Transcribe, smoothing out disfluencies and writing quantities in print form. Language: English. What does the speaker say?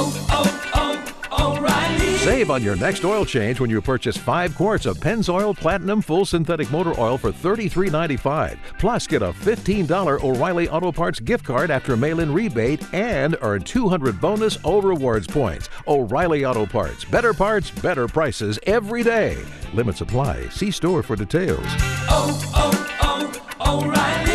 Save on your next oil change when you purchase 5 quarts of Pennzoil Platinum Full Synthetic Motor Oil for $33.95. Plus, get a $15 O'Reilly Auto Parts gift card after mail-in rebate and earn 200 bonus O Rewards points. O'Reilly Auto Parts. Better parts, better prices every day. Limits apply. See store for details. O'Reilly.